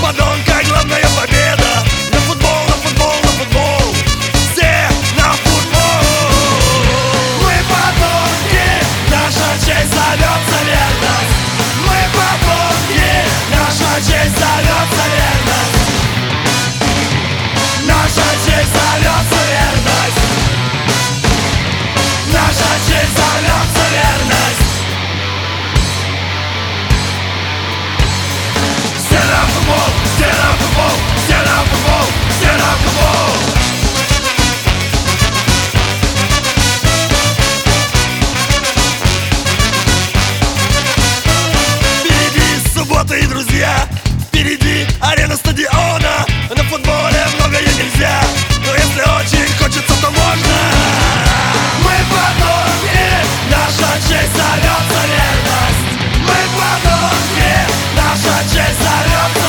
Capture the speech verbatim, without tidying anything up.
подонка главная победа. На футбол, на футбол, на футбол. Все на футбол. Мы подонки, наша честь зовется верность. Мы подонки, наша честь зовется верность. Наша честь зовется верность. Наша честь зовется верность. Все на футбол, все на футбол, все на футбол, все на футбол. Впереди суббота и друзья, впереди арена стадиона. На футболе многое нельзя, но если очень хочется, то можно. Мы подонки, наша честь зовется верность. Мы подонки, наша честь зовется